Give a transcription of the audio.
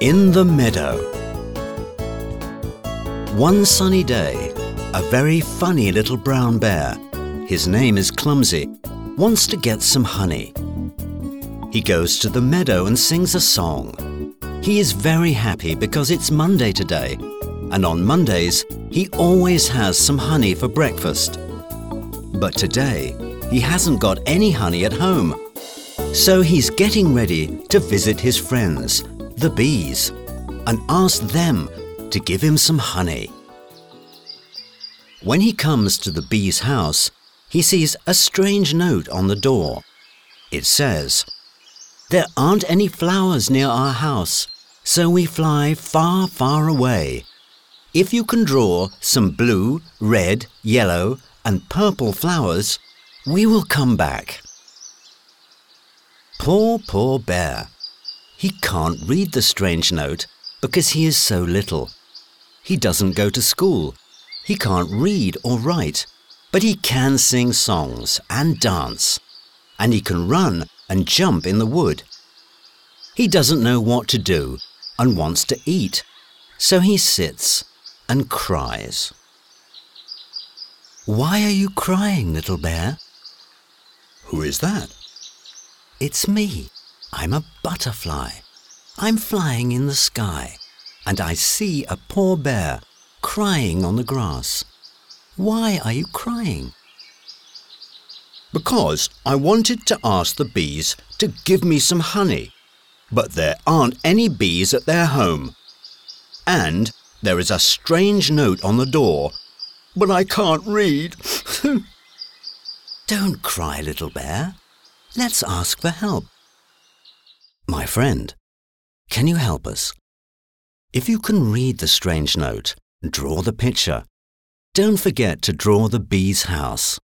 In the meadow. One sunny day, a very funny little brown bear, his name is Clumsy, wants to get some honey. He goes to the meadow and sings a song. He is very happy because it's Monday today, and on Mondays he always has some honey for breakfast. But today he hasn't got any honey at home, so he's getting ready to visit his friends, the bees, and ask them to give him some honey. When he comes to the bee's house, he sees a strange note on the door. It says, "There aren't any flowers near our house, so we fly far, far away. If you can draw some blue, red, yellow, and purple flowers, we will come back." Poor bear. He can't read the strange note because he is so little. He doesn't go to school. He can't read or write, but he can sing songs and dance, and he can run and jump in the wood. He doesn't know what to do and wants to eat, so he sits and cries. "Why are you crying, little bear?" Who is that? "It's me. I'm a butterfly. I'm flying in the sky, and I see a poor bear crying on the grass. Why are you crying?" Because I wanted to ask the bees to give me some honey, but there aren't any bees at their home. And there is a strange note on the door, but I can't read. Don't cry, little bear. Let's ask for help. My friend, can you help us? If you can read the strange note, draw the picture. Don't forget to draw the bee's house.